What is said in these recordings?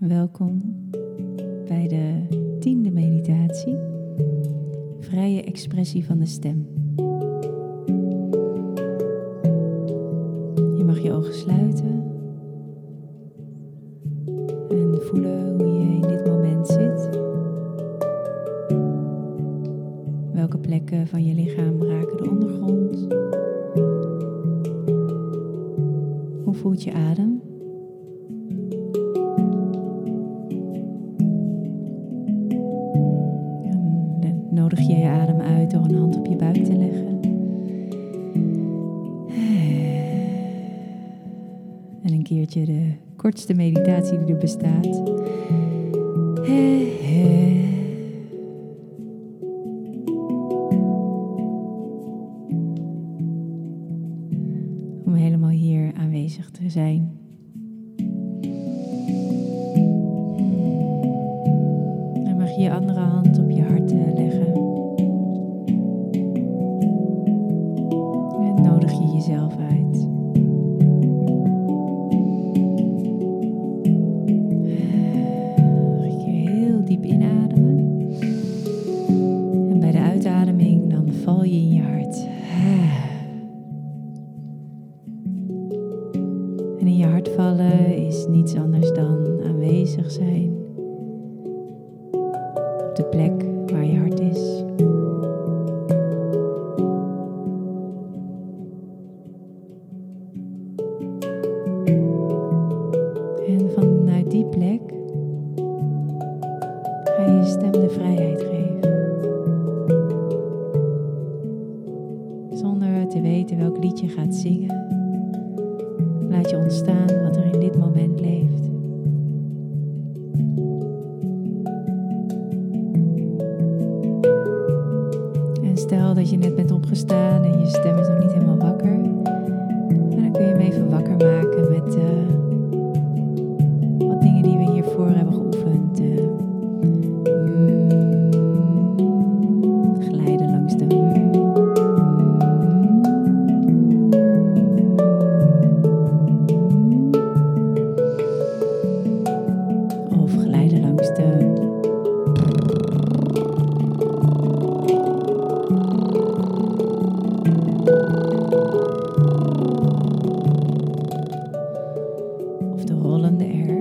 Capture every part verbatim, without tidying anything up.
Welkom bij de tiende meditatie, vrije expressie van de stem. Je mag je ogen sluiten en voelen hoe je in dit moment zit. Welke plekken van je lichaam raken de ondergrond? Hoe voelt je adem? Nodig je je adem uit door een hand op je buik te leggen. En een keertje de kortste meditatie die er bestaat. Om helemaal hier aanwezig te zijn. Dan mag je je andere hand op je hart leggen. En nodig je jezelf uit. Ga je heel diep inademen. En bij de uitademing dan val je in je hart. En in je hart vallen is niets anders dan aanwezig zijn. Op de plek waar je hart is. En vanuit die plek ga je je stem de vrijheid geven. Zonder te weten welk lied je gaat zingen, laat je ontstaan wat er in dit moment leeft. En stel dat je net bent opgestaan en je stem is nog niet helemaal wakker. En dan kun je hem even wakker maken met uh, wat dingen die we hiervoor hebben geoefend. Uh, mm, glijden langs de mm, of glijden langs de of de rollende R.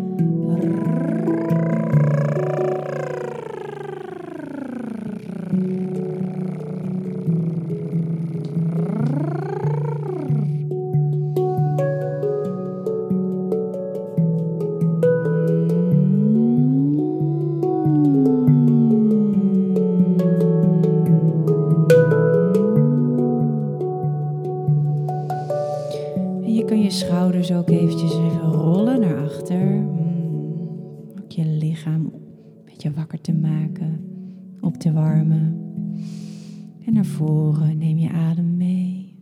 Je kan je schouders ook eventjes even rollen naar achter. Mm, ook je lichaam een beetje wakker te maken, op te warmen. En naar voren neem je adem mee.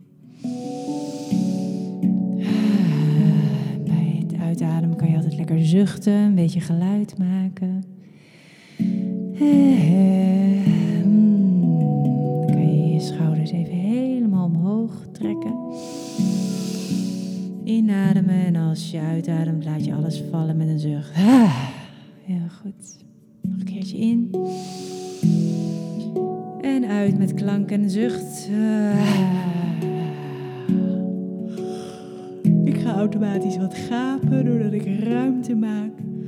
Bij het uitademen kan je altijd lekker zuchten, een beetje geluid maken. Dan kan je je schouders even helemaal omhoog trekken. Inademen en als je uitademt laat je alles vallen met een zucht. Heel goed. Nog een keertje in. En uit met klank en zucht. Ik ga automatisch wat gapen doordat ik ruimte maak.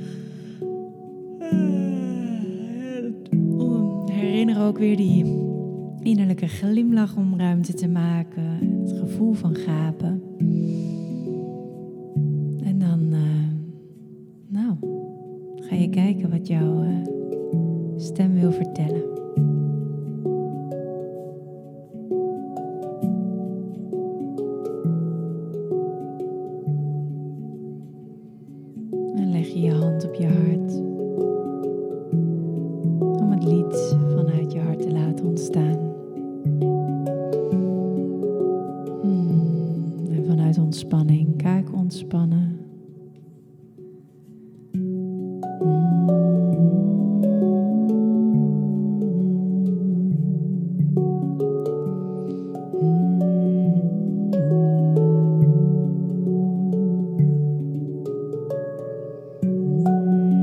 Herinner ook weer die innerlijke glimlach om ruimte te maken. Het gevoel van gapen. En dan, uh, nou, ga je kijken wat jouw uh, stem wil vertellen. En leg je je hand op je hart. Om het lied vanuit je hart te laten ontstaan. Hmm, en vanuit ontspanning, kaak ontspannen. Mm-hmm.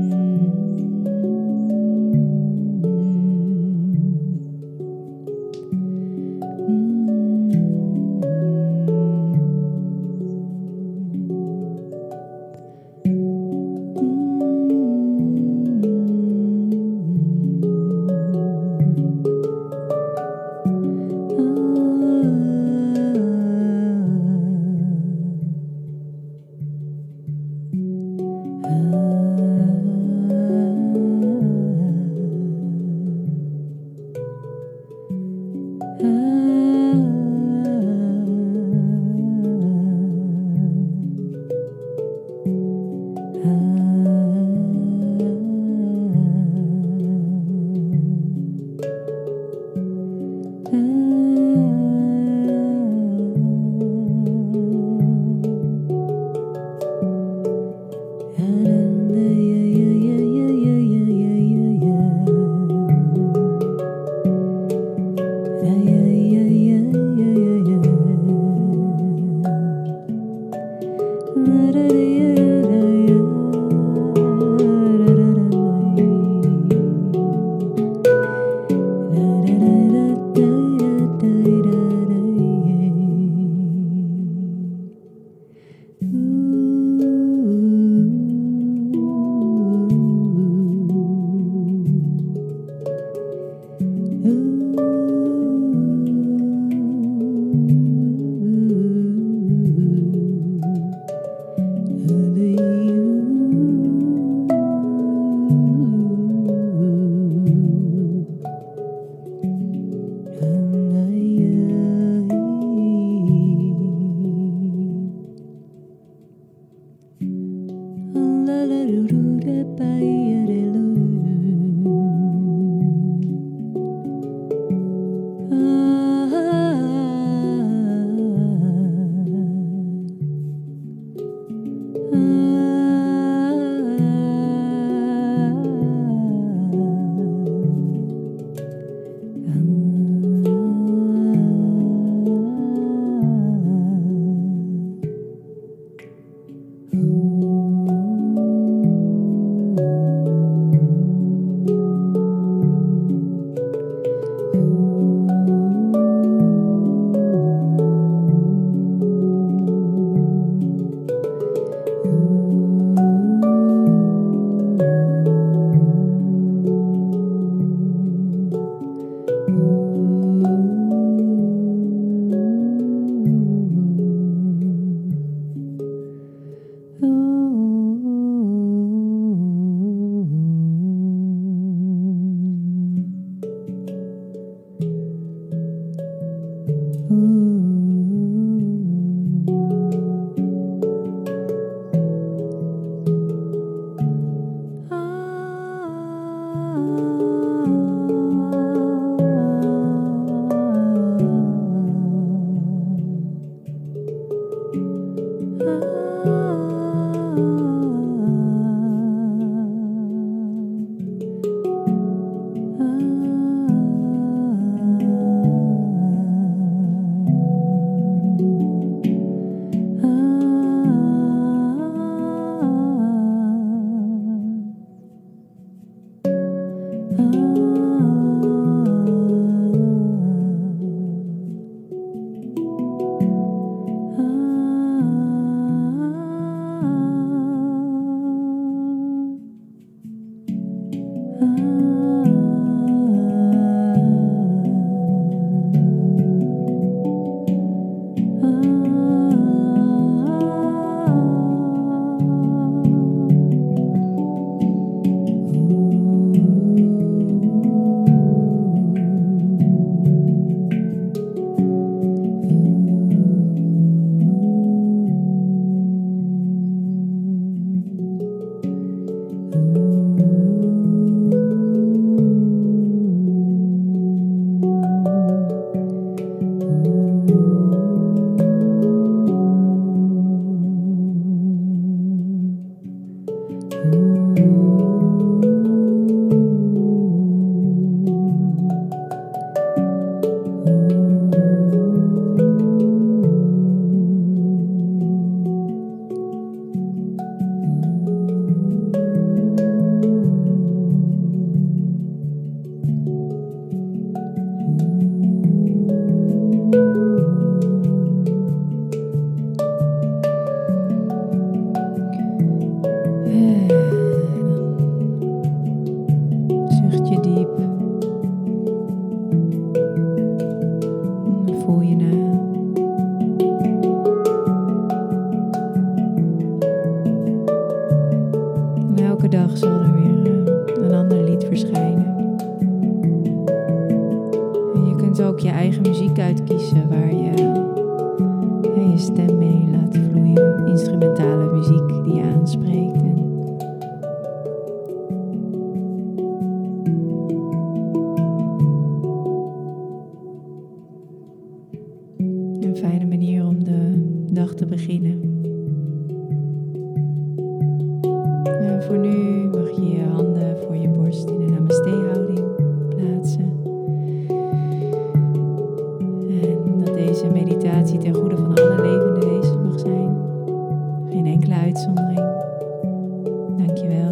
Dag zal er weer een ander lied verschijnen. En je kunt ook je eigen muziek uitkiezen waar je ja, je stem mee laat vloeien. Instrumentale muziek die je aanspreekt. En een fijne manier om de dag te beginnen. En voor nu mag je je handen voor je borst in een namaste-houding plaatsen. En dat deze meditatie ten goede van alle levende wezens mag zijn. Geen enkele uitzondering. Dankjewel.